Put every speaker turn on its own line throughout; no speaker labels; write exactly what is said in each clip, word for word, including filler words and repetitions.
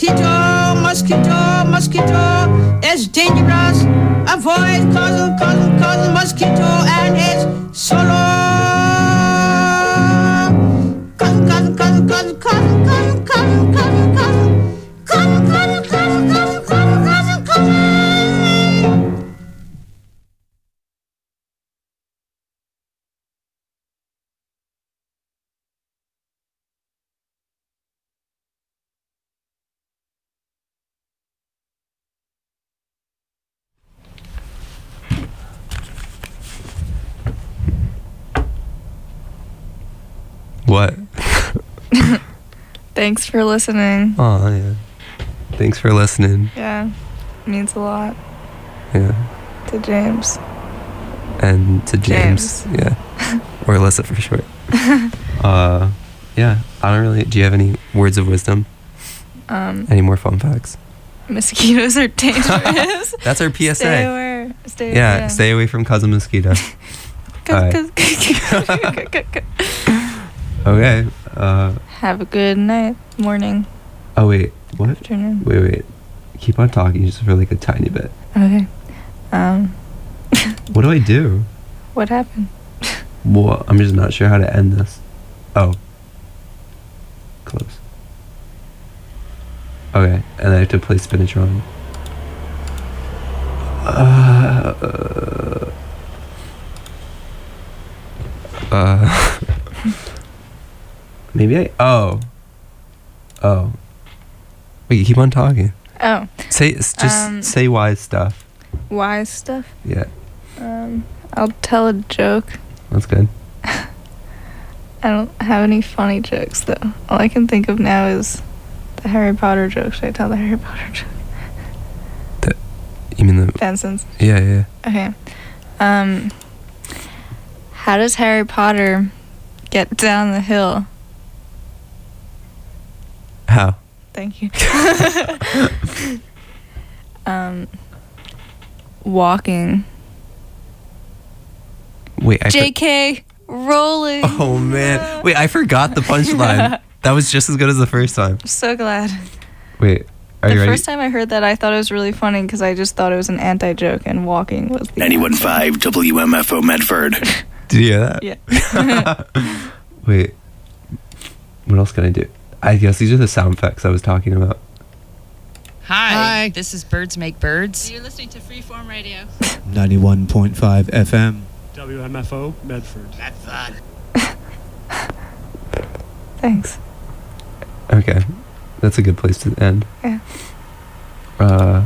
mosquito, mosquito, mosquito is dangerous. Avoid cousin, cousin, cousin, mosquito and it's solo. Cousin, cousin, cousin, cousin, cousin, cousin, cousin, cousin, cousin, cousin, cousin, cousin, cousin, cousin, cousin, cousin.
What?
Thanks for listening.
Oh, yeah. Thanks for listening.
Yeah, means a lot.
Yeah.
To James.
And to James. James. Yeah. Or Alyssa for short. uh, yeah. I don't really. Do you have any words of wisdom?
Um.
Any more fun facts?
Mosquitoes are dangerous.
That's our P S A.
Stay away. Stay
yeah,
away.
Stay away from cousin mosquito.
Right.
Okay. Uh,
Have a good night, morning.
Oh wait, what?
Afternoon.
Wait, wait. Keep on talking just for like a tiny bit.
Okay. Um.
What do I do?
What happened?
Well, I'm just not sure how to end this. Oh. Close. Okay, and I have to play Spinatron. Uh. Uh. uh maybe I. Oh. Oh. Wait, you keep on talking.
Oh.
Say just
um,
say wise stuff.
Wise stuff?
Yeah.
Um, I'll tell a joke.
That's good.
I don't have any funny jokes though. All I can think of now is the Harry Potter joke. Should I tell the Harry Potter joke?
The, you mean the
Benson's?
Yeah, yeah.
Okay. Um, how does Harry Potter get down the hill?
How?
Thank you. um, walking.
Wait, I
J K rolling.
Oh man. Wait, I forgot the punchline. That was just as good as the first time.
I'm so glad.
Wait, are
the
you ready?
The first time I heard that, I thought it was really funny because I just thought it was an anti-joke and walking was the
ninety-one point five W M F O Medford.
Did you hear that?
Yeah.
Wait, what else can I do? I guess these are the sound effects I was talking about.
Hi,
Hi.
This is Birds Make Birds.
You're listening to Freeform Radio.
ninety-one point five F M.
W M F O Medford.
Medford.
Thanks.
Okay, that's a good place to end.
Yeah.
Uh.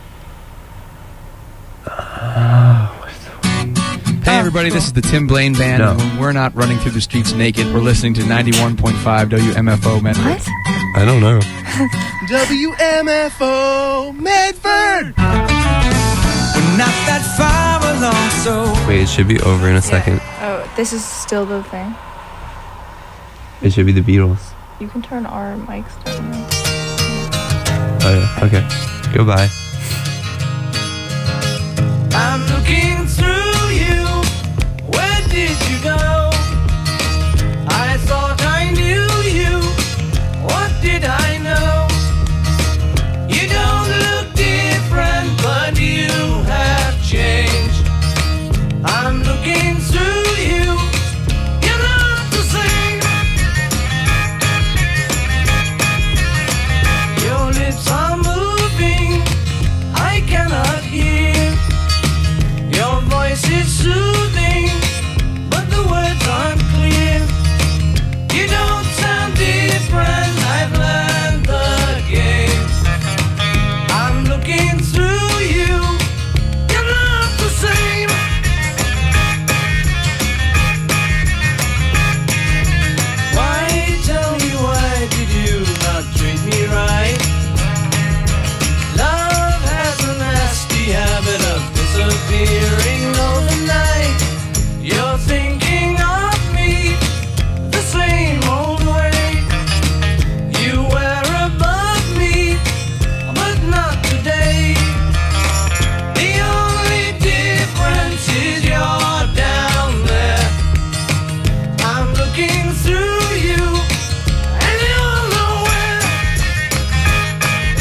uh
Hey everybody, this is the Tim Blaine Band.
No.
And when we're not running through the streets naked, we're listening to ninety-one point five W M F O Medford.
What?
I don't know.
W M F O Medford. We're not that far along, so.
Wait, it should be over in a second.
Yeah. Oh, this is still the thing.
It should be the Beatles.
You can turn our mics down.
Oh yeah, okay. Goodbye.
I'm looking through you. Where did you go? I thought I knew you. What did I know? You don't look different, but you have changed. I'm looking through you. You're not the same. Your lips are moving. I cannot hear. Your voice is soothing, but the words aren't clear. You don't sound different, I've learned the game. I'm looking through you, you're not the same. Why, tell me why did you not treat me right? Love has a nasty habit of disappearing overnight. You're thinking of me the same old way. You were above me, but not today. The only difference is you're down there. I'm looking through you, and you're nowhere.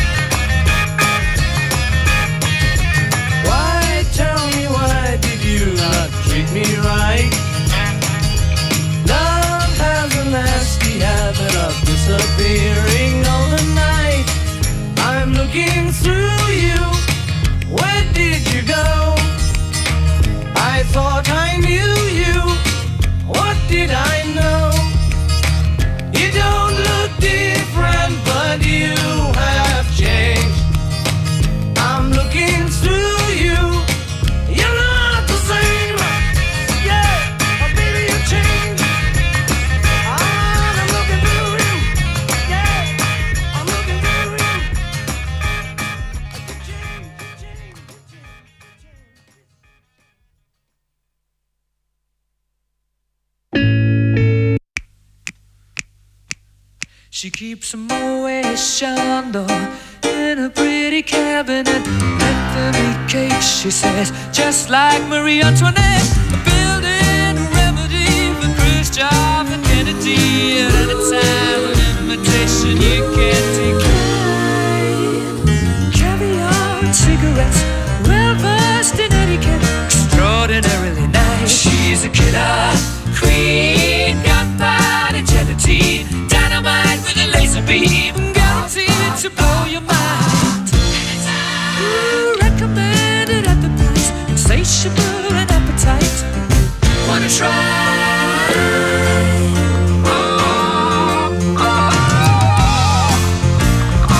She keeps a Moet Chandon in a pretty cabinet. Anthony cake, she says, just like Marie Antoinette. Building a remedy for Khrushchev and Kennedy. At any time, an invitation you can't decline. Caviar and cigarettes, well versed in etiquette, extraordinarily nice. She's a killer queen, gunpowder gelatine, dynamite with a laser beam, guaranteed to blow your mind. Ooh, recommended at the price, insatiable and appetite. Wanna try? Oh, oh, oh.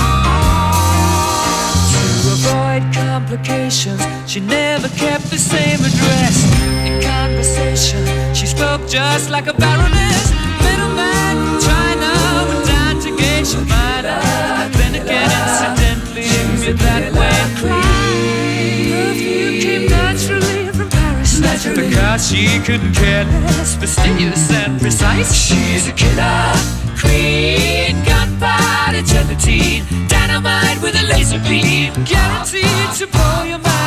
To avoid complications, she never kept the same address. In conversation, she spoke just like a baroness. Middleman from China went down to Geisha Minor. Then again, incidentally, with that way perfume came naturally from Paris. Naturally. Because she couldn't care less, fastidious and precise. She's a killer queen, gunpowder gelatine, dynamite with a laser beam, guaranteed to blow your mind.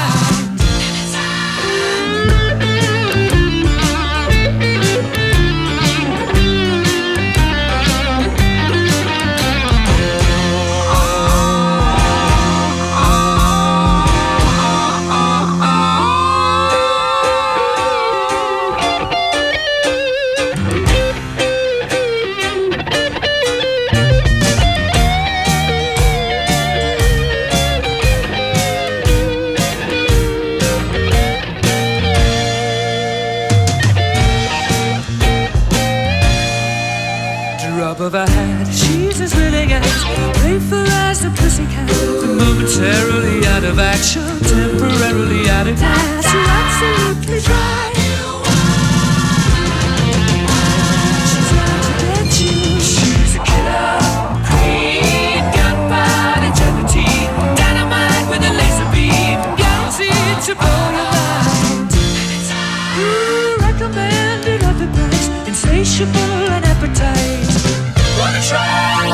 Of her hat, she's as willing as playful as the pussycat, but momentarily out of action, temporarily out of gas. You're absolutely dry. She's out to get you. She's a killer queen, gunpowder gelatine, dynamite with a laser beam, guaranteed to blow your mind. Ooh, recommended at the price, insatiable and appetite. Wanna try?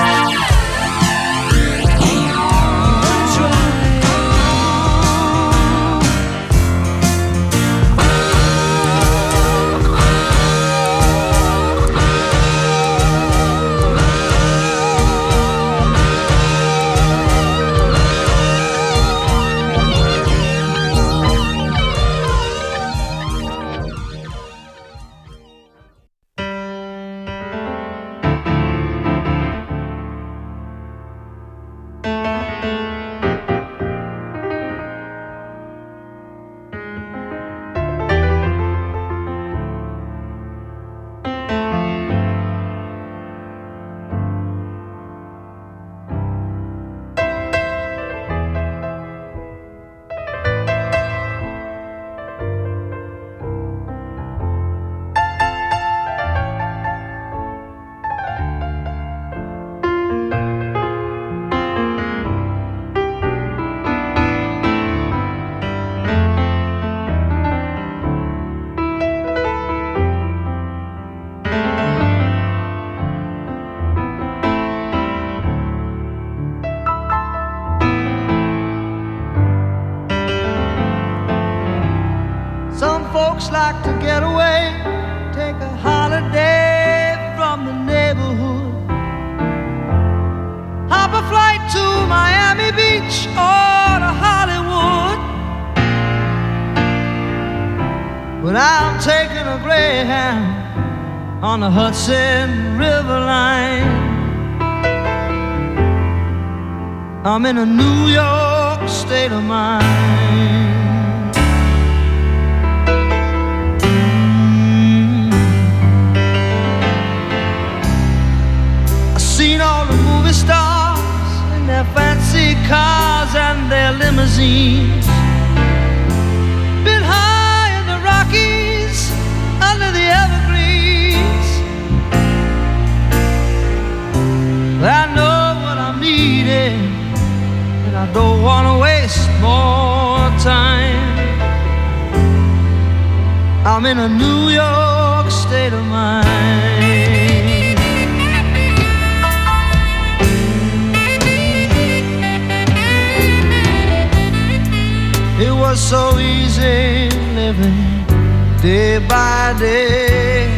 Like to get away, take a holiday from the neighborhood, hop a flight to Miami Beach or to Hollywood. But I'm taking a Greyhound on the Hudson River line. I'm in a New York state of mind. Seen all the movie stars in their fancy cars and their limousines, been high in the Rockies under the evergreens. I know what I'm needing, and I don't want to waste more time. I'm in a New York state of mind. so easy living day by day,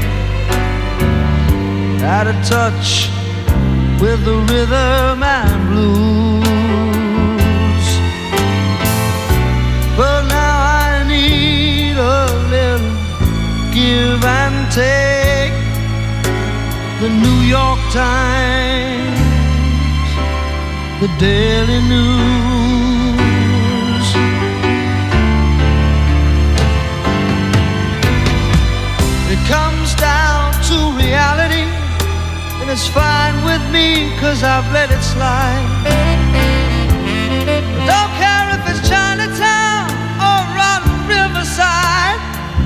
out of touch with the rhythm and blues. But now I need a little give and take. The New York Times, the Daily News. It comes down to reality, and it's fine with me, 'cause I've let it slide. I don't care if it's Chinatown or Rotten Riverside.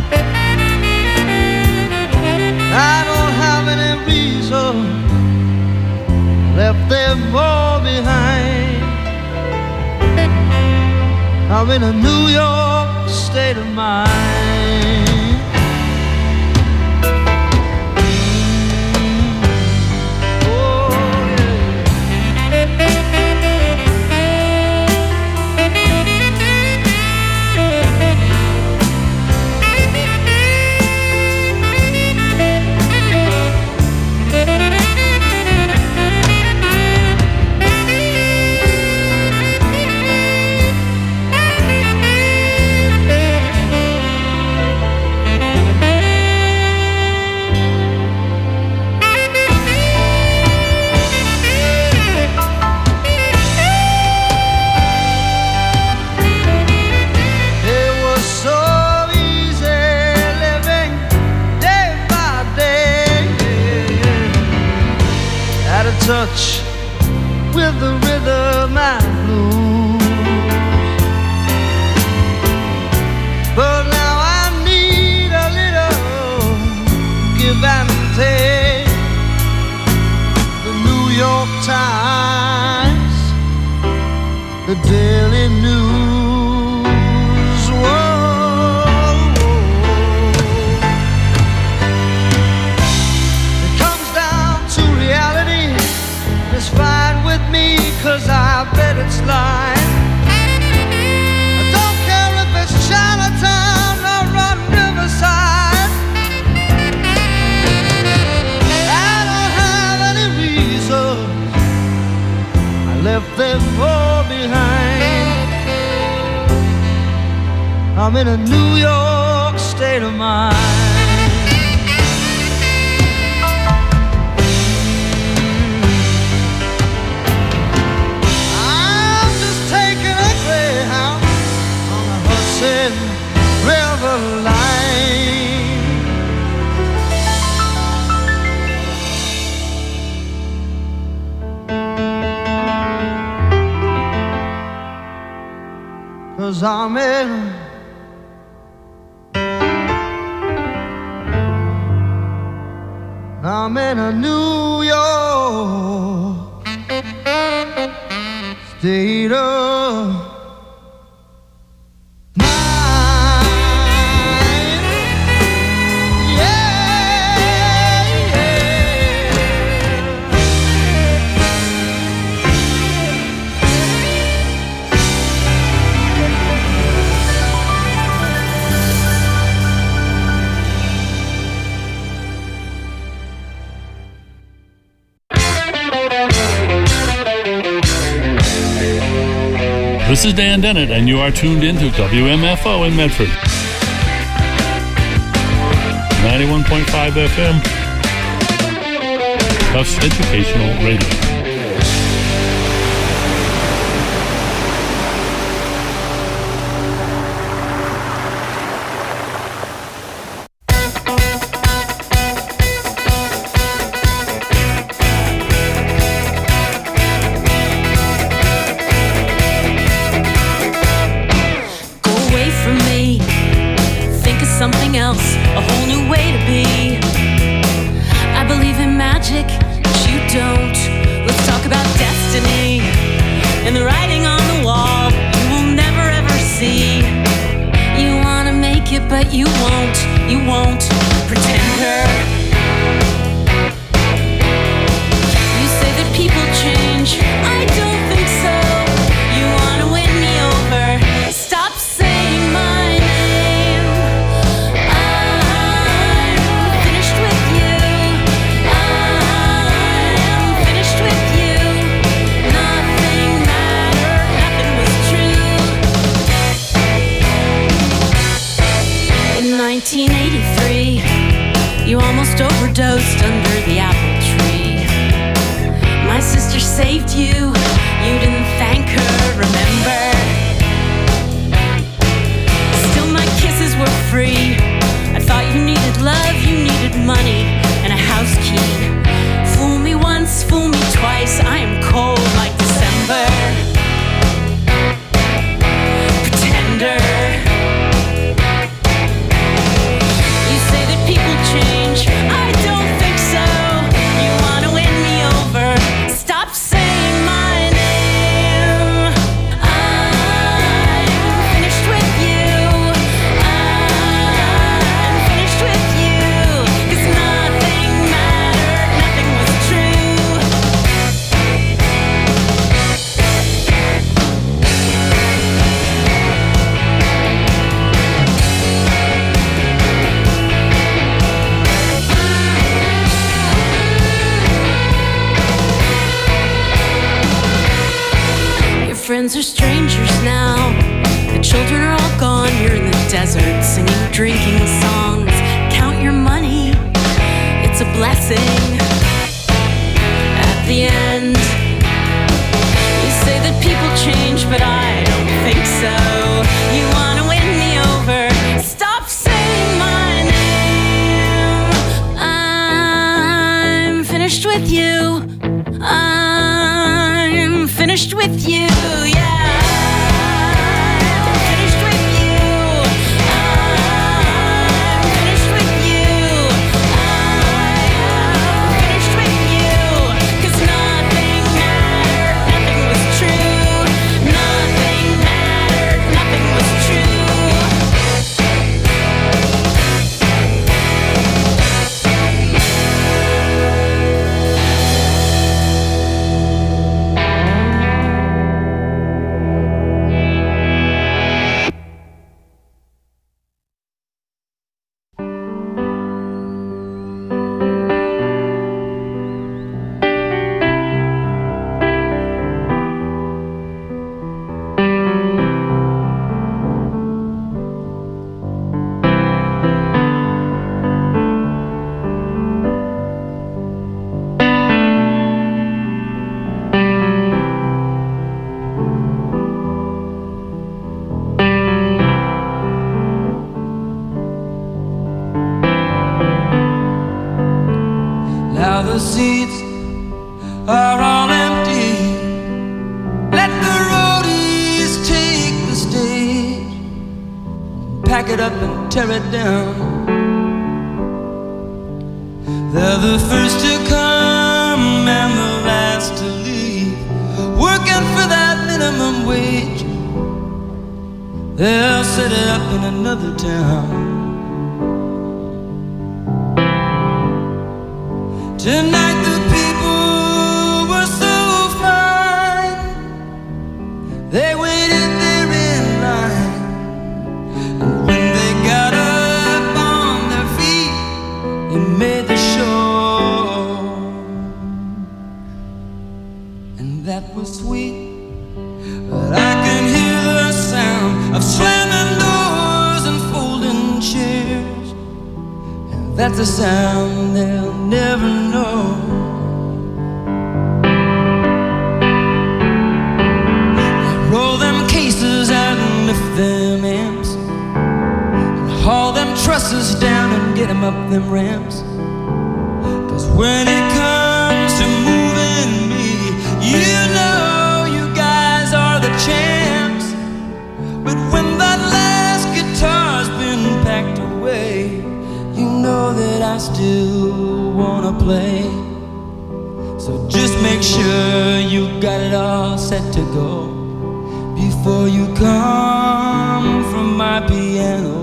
I don't have any reason left them all behind. I'm in a New York state of mind. Touch with the rhythm and blues. But now I need a little give and take. The New York Times, the Daily News. Whoa. It comes down to reality. It's fine with me, 'cause I bet it's lying. I don't care if it's Chinatown or Rotten Riverside. I don't have any reason I left them all behind. I'm in a New York state of mind. River line. 'Cause I'm in I'm in a New York state of
This is Dan Dennett, and you are tuned into W M F O in Medford. ninety-one point five F M. Tufts Educational Radio.
Stop saying my friends are strangers now. The children are all gone. You're in the desert singing, drinking songs. Count your money, it's a blessing. At the end, you say that people change, but I don't think so. You wanna win me over, stop saying my name. I'm finished with you. I'm finished with you, yeah.
The seats are all empty. Let the roadies take the stage, pack it up and tear it down. They're the first to come and the last to leave, working for that minimum wage. They'll set it up in another town. Tonight the people were so fine. They waited there in line, and when they got up on their feet, they made the show. And that was sweet, but I can hear the sound of slamming doors and folding chairs. And that's a sound they'll never know. Roll them cases out and lift them amps, and haul them trusses down and get them up them ramps. Cause when it comes to moving me, you know you guys are the champs. But when that last guitar's been packed away, you know that I still wanna play. So just make sure you got it all set to go before you come from my piano.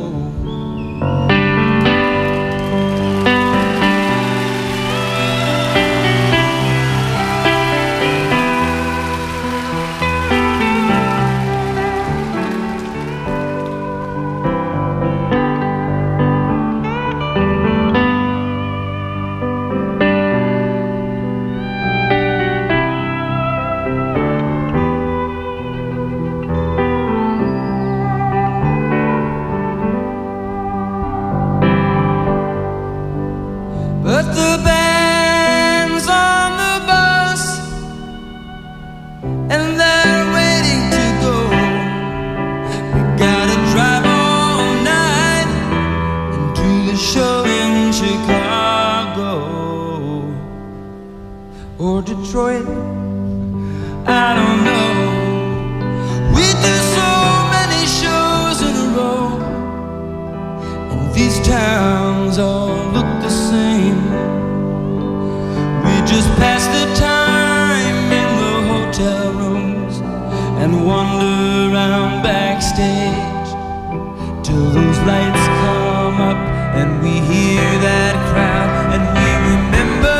Detroit, I don't know. We do so many shows in a row, and these towns all look the same. We just pass the time in the hotel rooms and wander around backstage till those lights come up and we hear that crowd and we remember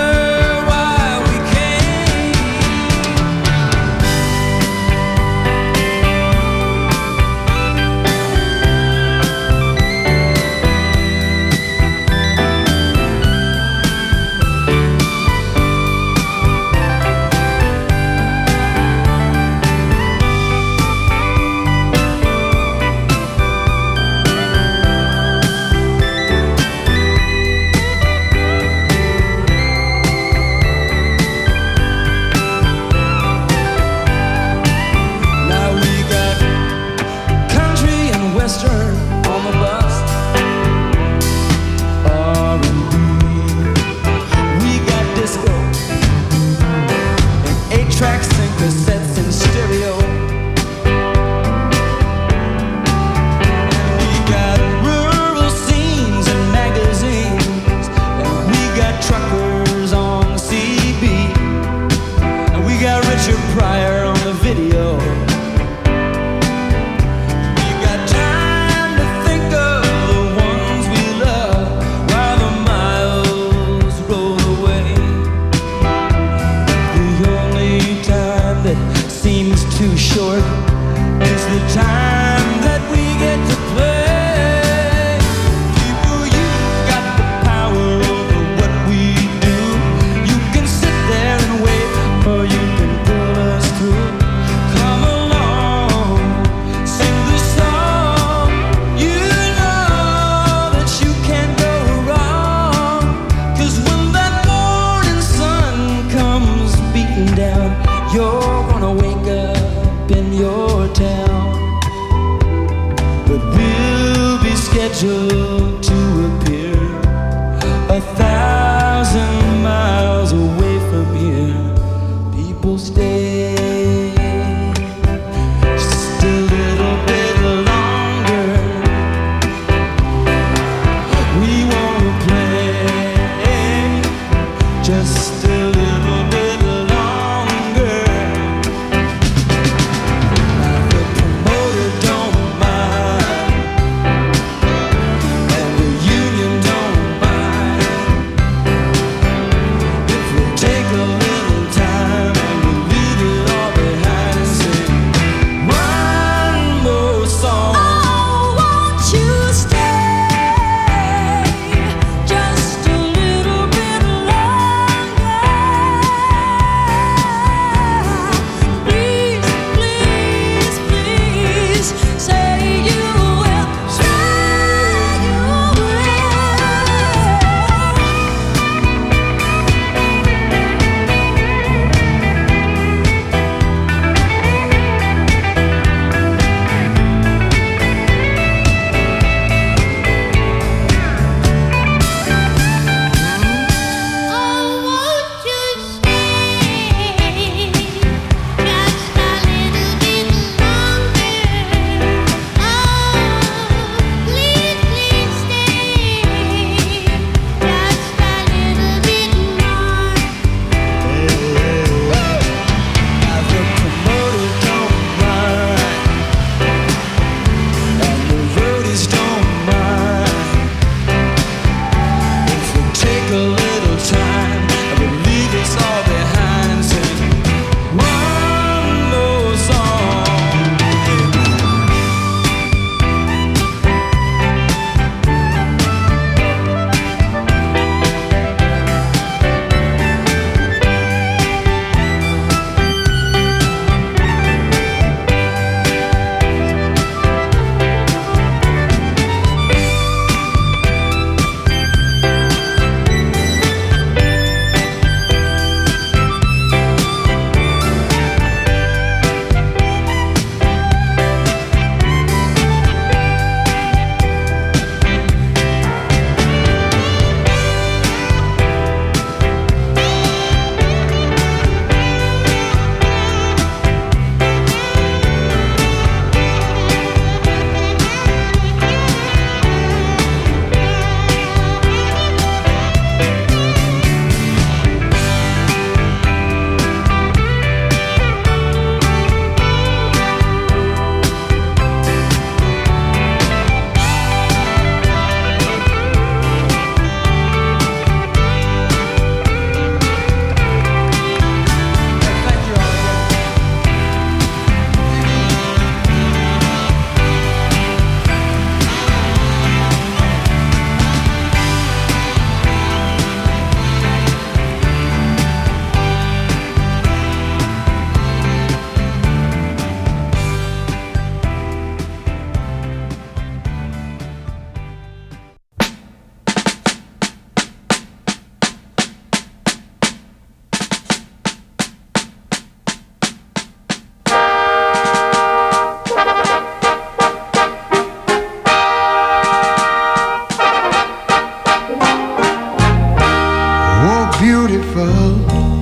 grateful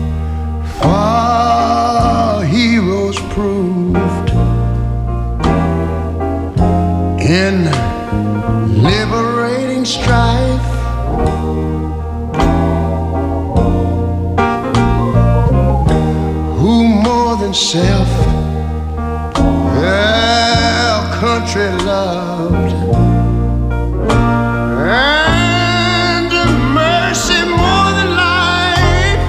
for heroes proved in liberating strife. Who more than self their country loved, and mercy more than life.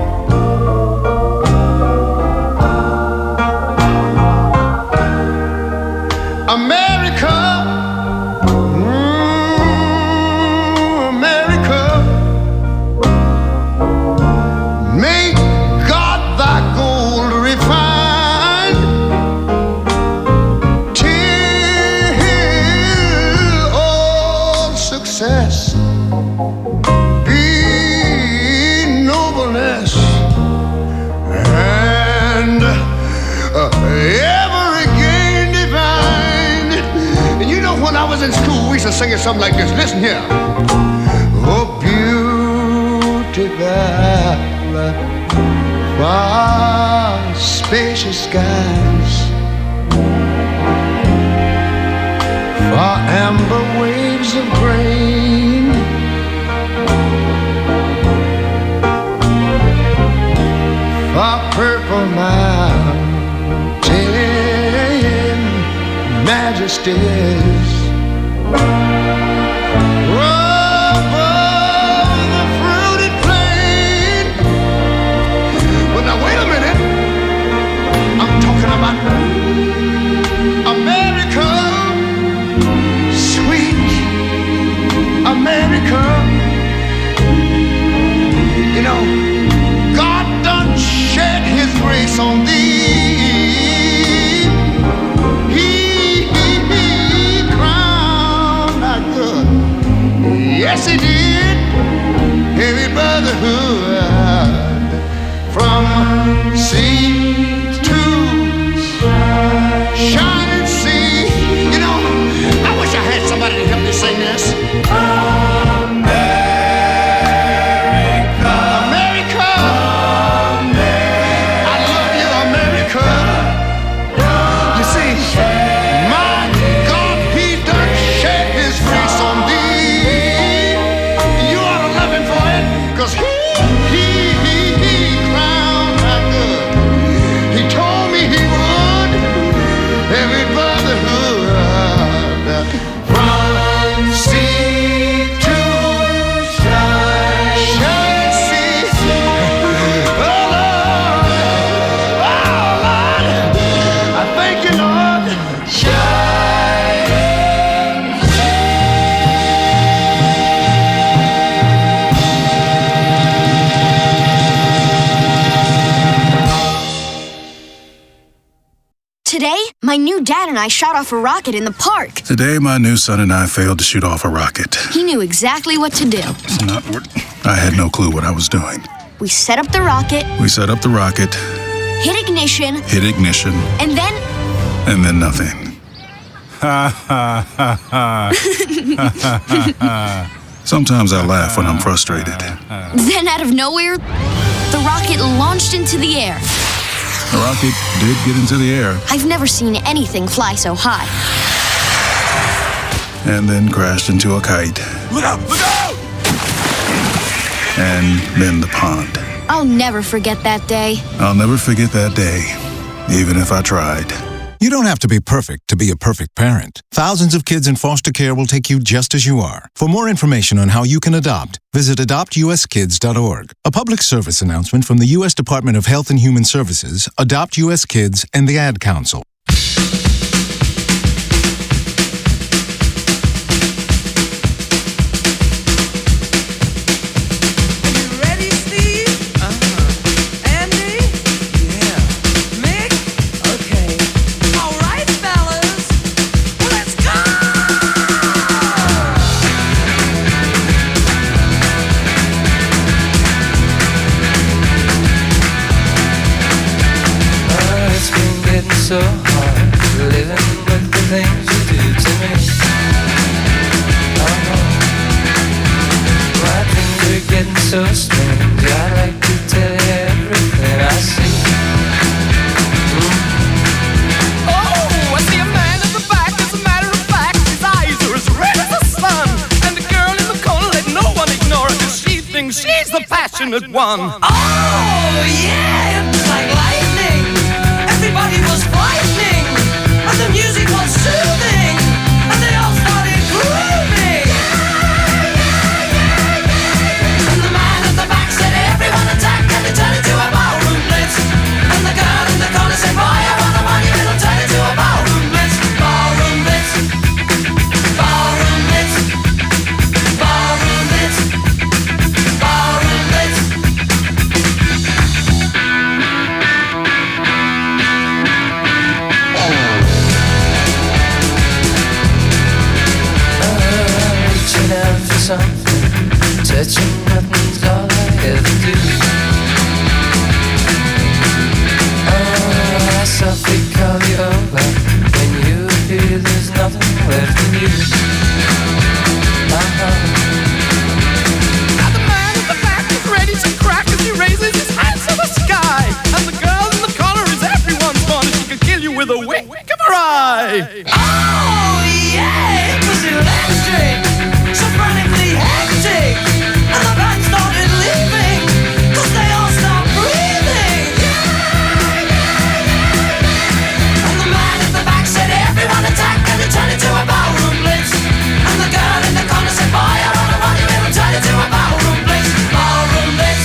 America, mm, America, make God thy gold refined, till all success be nobleness, and uh, every gain divine. And you know, when I was in school, we used to sing it something like this. Listen here. Oh, beautiful, far spacious skies, far amber waves of grain, far purple mountain majesties, above the fruited plain. But now wait a minute, I'm talking about America, sweet America. You know, God done shed his grace on thee. He, he, he crowned thy good. Yes, he did. Heavy brotherhood from sea to shining sea. You know, I wish I had somebody to help me sing this.
My new dad and I shot off a rocket in the park.
Today, my new son and I failed to shoot off a rocket.
He knew exactly what to do.
It's not what I had no clue what I was doing.
We set up the rocket.
We set up the rocket.
Hit ignition.
Hit ignition.
And then...
And then nothing. Ha ha ha ha. Sometimes I laugh when I'm frustrated.
Then out of nowhere, the rocket launched into the air.
The rocket did get into the air.
I've never seen anything fly so high.
And then crashed into a kite.
Look out! Look out!
And then the pond.
I'll never forget that day.
I'll never forget that day, even if I tried.
You don't have to be perfect to be a perfect parent. Thousands of kids in foster care will take you just as you are. For more information on how you can adopt, visit adopt u s kids dot org. A public service announcement from the U S Department of Health and Human Services, Adopt U S Kids, and the Ad Council.
So hard living with the things you do to me. Oh no, my things are getting so strange. I like to unfortunate one. Oh, yeah, it was like lightning. Everybody was frightening, and the music was soothing, and they all started grooving. And the man at the back said, everyone attack, and it turned into a ballroom blitz. And the girl in the corner said, boy, I wanna run you, it'll turn into a ballroom blitz. Ballroom blitz. Ballroom blitz. Ballroom blitz. Ballroom blitz. Reaching out for something, touching nothing's all I ever do. Oh, I softly call you over. When you appear, there's nothing left in you. Uh-huh. Now the man at the back is ready to crack as he raises his hands to the sky. And the girl in the corner is everyone's fun, and she could kill you with a wink of her eye. Oh, yeah, it was electric, so frantically hectic. And the band started leaving, cause they all stopped breathing. And the man at the back said, everyone attack, and it turned into a ballroom blitz. And the girl in the corner said, boy, I wanna run you, it'll turn into a ballroom blitz. Ballroom blitz.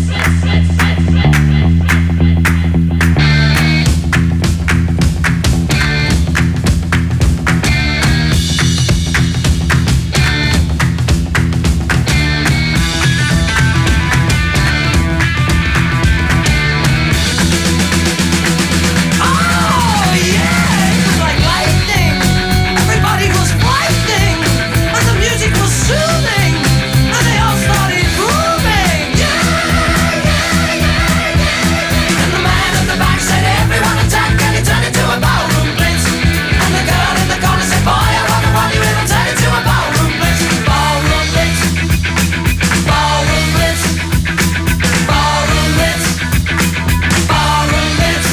Oh, yeah, it was like lightning. Everybody was frightening, and the music was soothing, and they all started grooving. And the man at the back said, everyone attack, and it turned into a ballroom blitz. And the girl in the corner said, boy, I wanna run you, it'll turn into a ballroom blitz. Ballroom blitz. Ballroom blitz. Ballroom blitz. Ballroom blitz.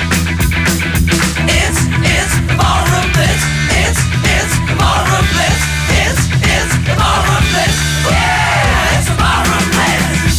It's, it's the ballroom blitz. It's, it's the ballroom blitz. It's, it's the ballroom blitz. Yeah, it's the ballroom blitz.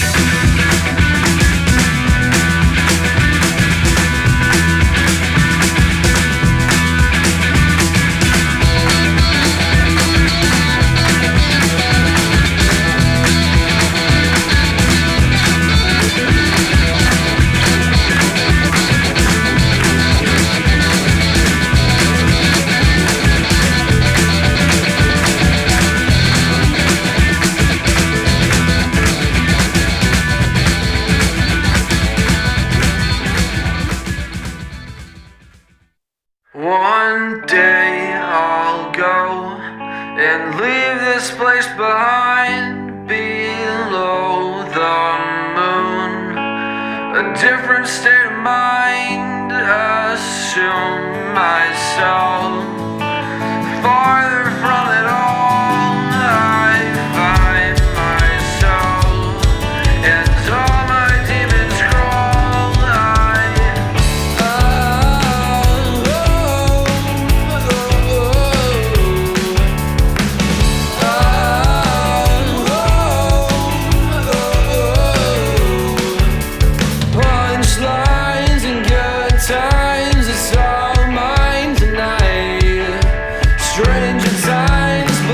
One day I'll go and leave this place behind, below the moon. A different state of mind, assume myself farther from it all. I find myself and all my demons crawl. I punchlines and good times, it's all mine tonight. Stranger times.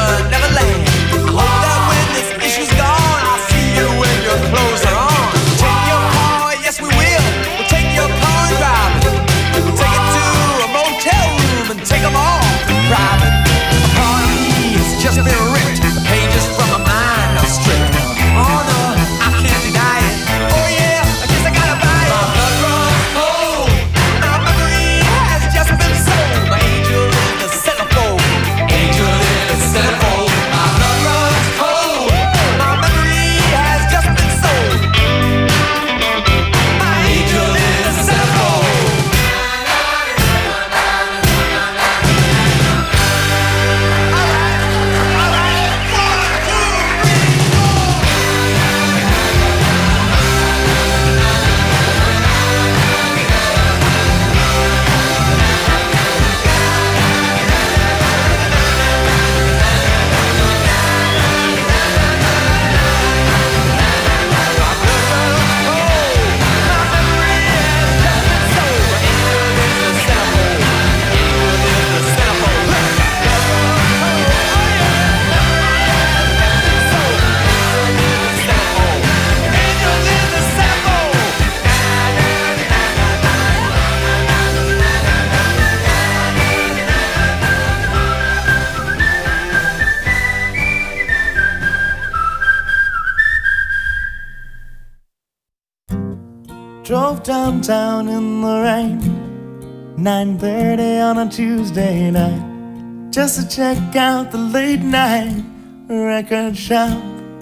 Neverland. Hope that when this issue's gone, I'll see you when your clothes are on. Take your car, yes we will. We'll take your car and drive it. We'll take it to a motel room and take them all in private. A part of me has just been ripped. The pages from my mind are stripped. Oh no, I can't deny it. Oh yeah, I guess I gotta buy it. My blood runs cold. My memory has just been sold. My angel in the centerfold. Angel in the centerfold. My blood runs cold. My memory has just been sold. My angel in the centerfold.
Drove downtown in the rain, nine thirty on a Tuesday night, just to check out the late night record shop.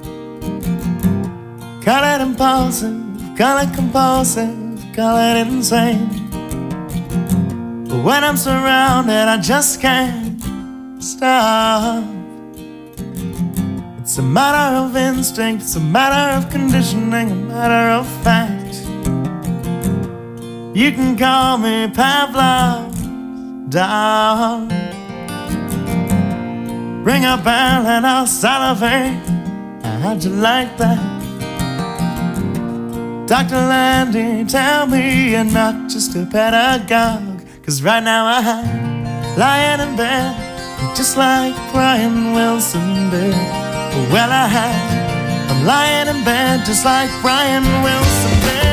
Call it impulsive, call it compulsive, call it insane. But when I'm surrounded, I just can't stop. It's a matter of instinct, it's a matter of conditioning, a matter of fact. You can call me Pavlov's dog. Ring a bell and I'll salivate. How'd you like that? Doctor Landy, tell me you're not just a pedagogue. Cause right now I'm lying in bed, just like Brian Wilson did. Well, I I'm lying in bed, just like Brian Wilson did.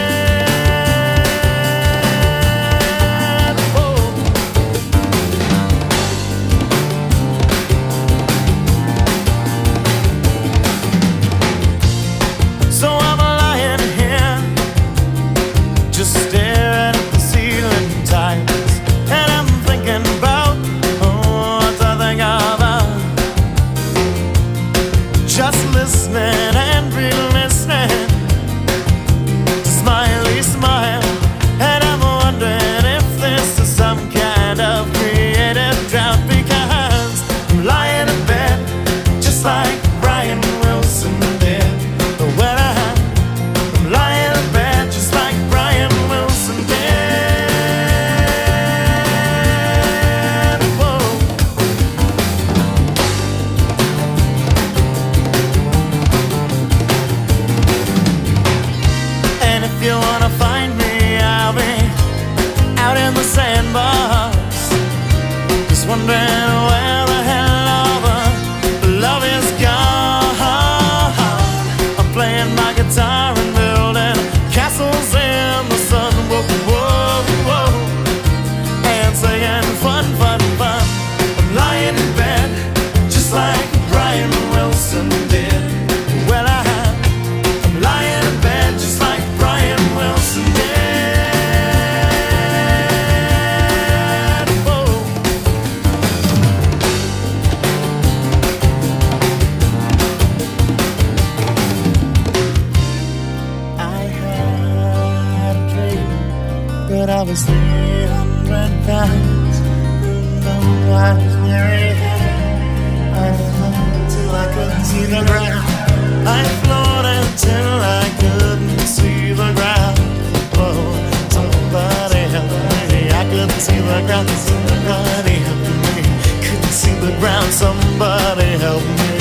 I was three hundred pounds. No, I was very high. I floated till I couldn't see the ground. I floated till I couldn't see the ground. Oh, somebody help me. I couldn't see the ground. Somebody help me. Couldn't see the ground. Somebody help me.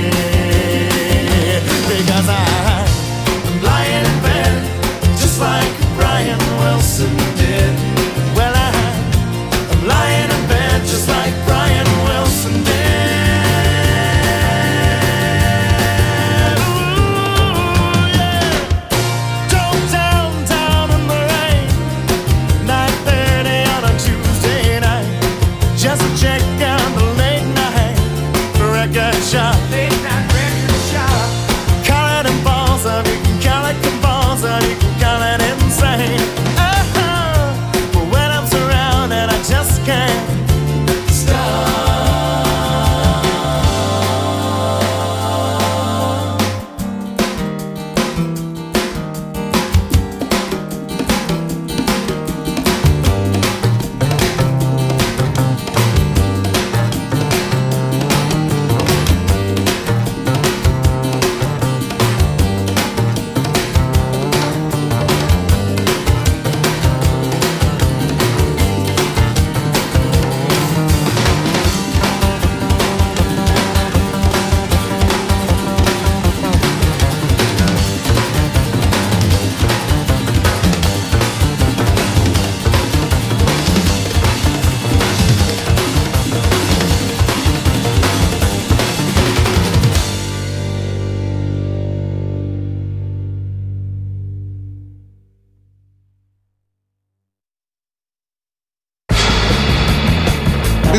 Because I, I'm lying in bed just like Brian Wilson did. Well, I, I'm lying in bed just like Brian Wilson did.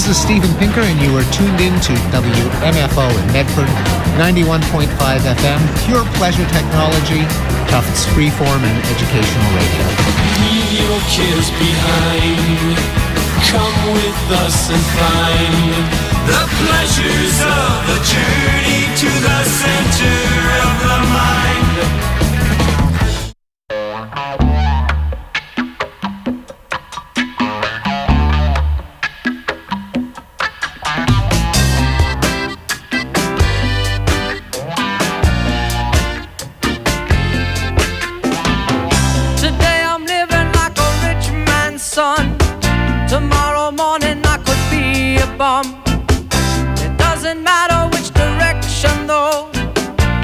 This is Steven Pinker, and you are tuned in to W M F O in Medford, ninety-one point five F M, pure pleasure technology, Tufts freeform and educational radio.
Leave your cares behind. Come with us and find the pleasures of the journey to the center of the mind.
Today I'm living like a rich man's son. Tomorrow morning I could be a bum. It doesn't matter which direction though.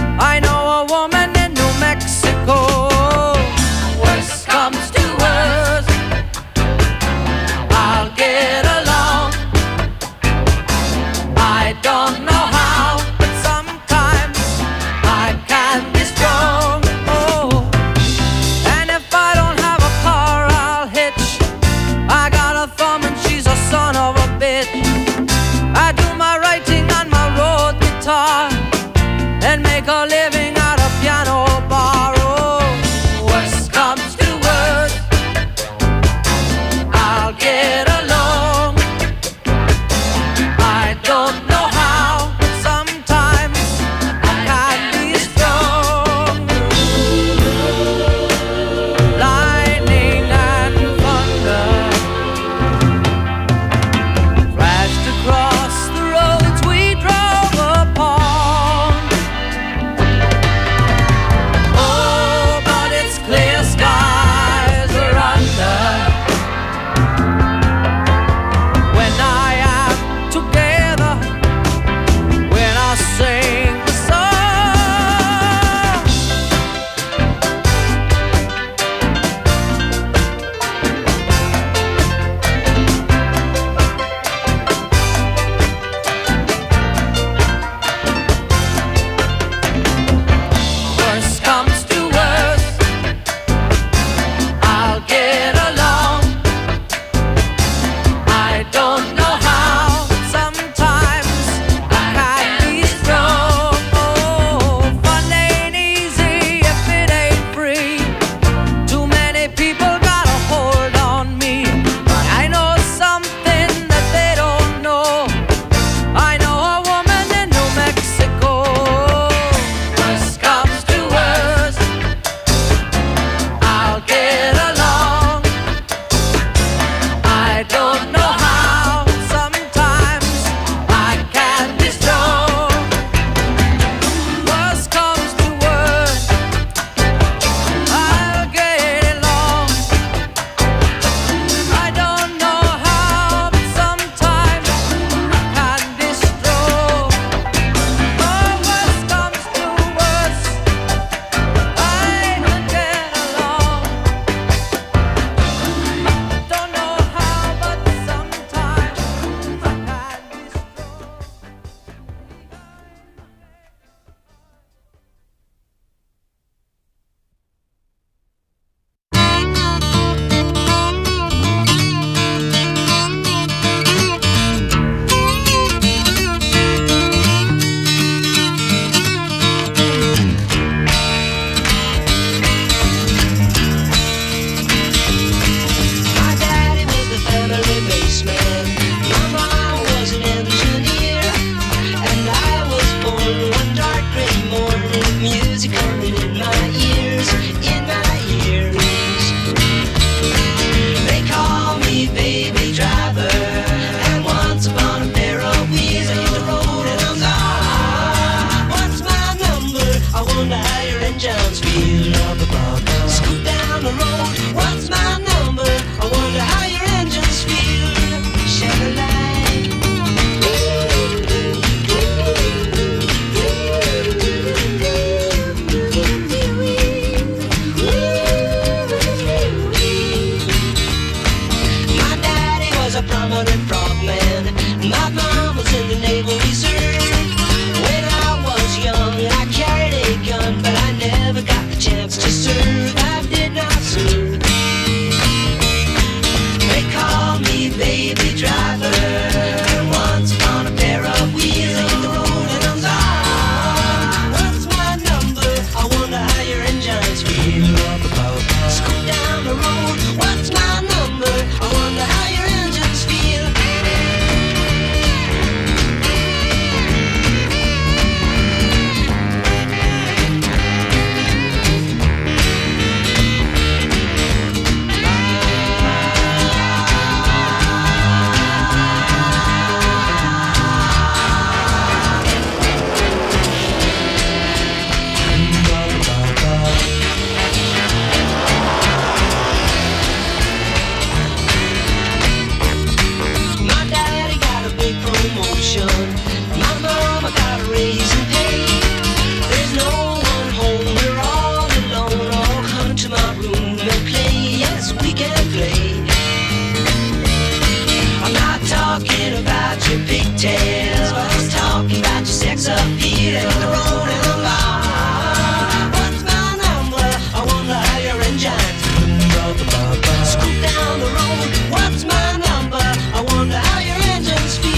details. Talking about your sex appeal and the road in the bar. What's my number? I wonder how your engines scoot down the road. What's my number? I wonder how your engines feel.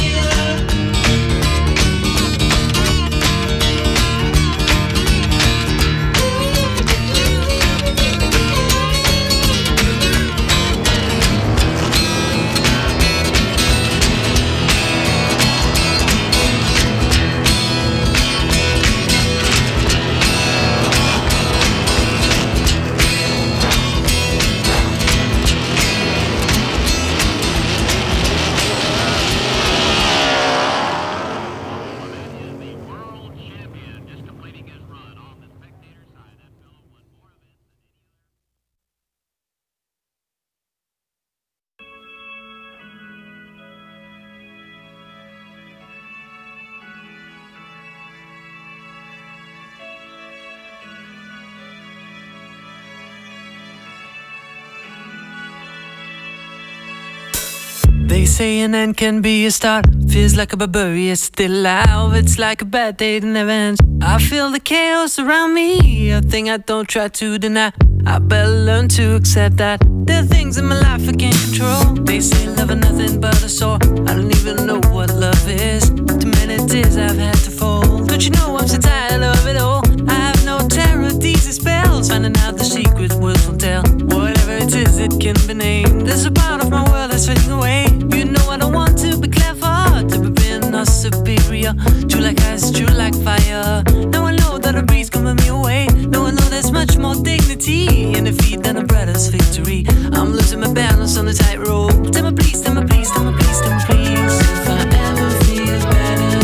They say an end can be a start. Feels like a barbarian still alive. It's like a bad day that never ends. I feel the chaos around me, a thing I don't try to deny. I better learn to accept that there are things in my life I can't control. They say love is nothing but a sore. I don't even know what love is. Too many tears I've had to fold. Don't you know I'm so tired of it all? I have no terror, these spells. Finding out the secret words won't tell. Whatever it is, it can be named. There's a part of my world that's fading away. You know I don't want to be clever, to be being or superior. True like ice, true like fire. Now I know that a breeze coming me away. Now I know there's much more dignity in defeat than a brother's victory. I'm losing my balance on the tightrope. Tell me please, tell me please, tell me please, tell me please. If I ever feel better,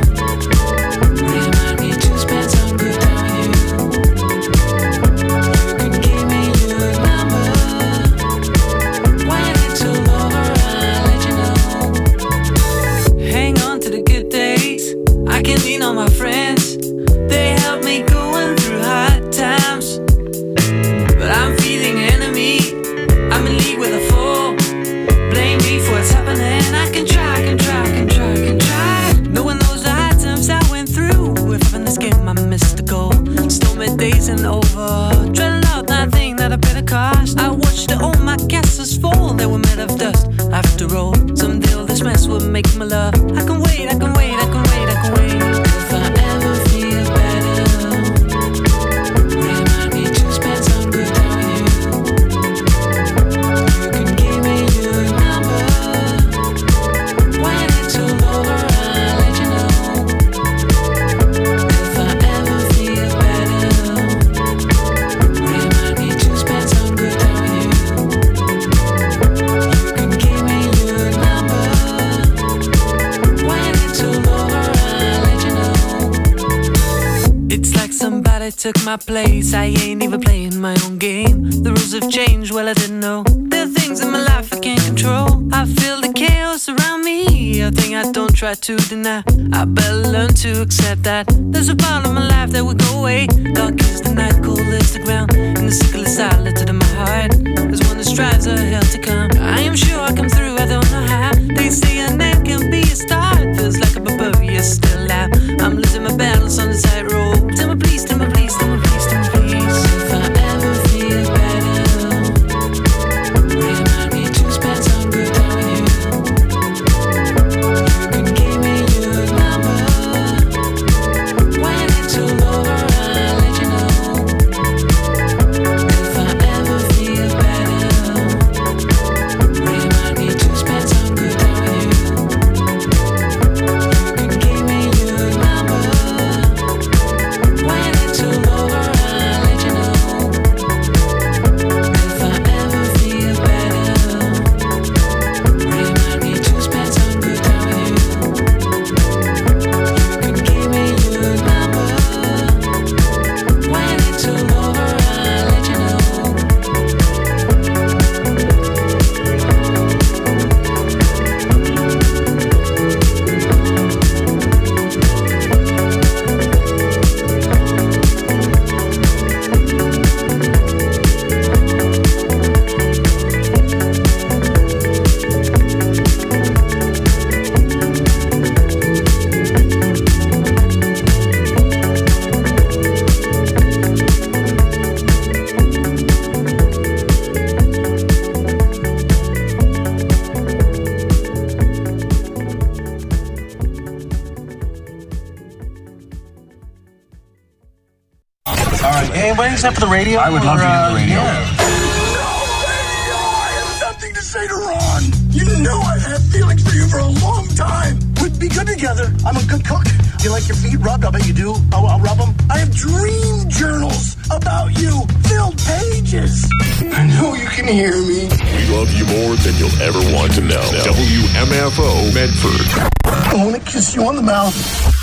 remind me to spend some good on you. You can give me your number. When it's all over, I'll let you know. Hang on to the good days. I can lean on my friends. They help me going through hard times. But I'm feeling enemy. I'm in league with a fool. Blame me for what's happening. I can try, I can try, I can try, I can try. Knowing those hard times I went through. If in this game I missed the goal. Stormy days and over. Dreading out nothing that I paid a cost. I watched all my castles fall. They were made of dust. After all, someday all this mess will make me love. I can wait, I can wait, I can wait, I can wait. If I ever feel better, remind me to spend some good on you. You can give me your number. When it's all over, I'll let you know. If I ever feel better, remind me to spend some good on you. You can give me your number. When it's all over, I'll let you know. It's like somebody took my place. I ain't even playing my own game. The rules have changed, well I didn't know. There are things in my life I can't control. I feel the chaos around me, a thing I don't try to deny. I better learn to accept that there's a part of my life that will go away. Dark is the night, cold is the ground, and the sickle is silent in my heart. There's one that strives a hell to come. I am sure I come through, I don't know how. They say an end can be a start. Feels like a barbarian still alive. I'm losing my battles on the tightrope. Tell me please, tell me please, tell me please, tell me please. If I ever feel better, remind me to spend some good on you. You can give me your number. When it's all over, I'll let you know. If I ever feel better, remind me to spend some good on you. You can give me your number.
All right. Anybody except for the radio?
I would love
or,
to hear
uh,
the radio.
Yeah.
Something to say to Ron. You know I've had feelings for you for a long time. We'd be good together. I'm a good cook. You like your feet rubbed? I bet you do. I'll, I'll rub them. I have dream journals about you, filled pages. I know you can hear me.
We love you more than you'll ever want to know. W M F O Medford.
I want to kiss you on the mouth.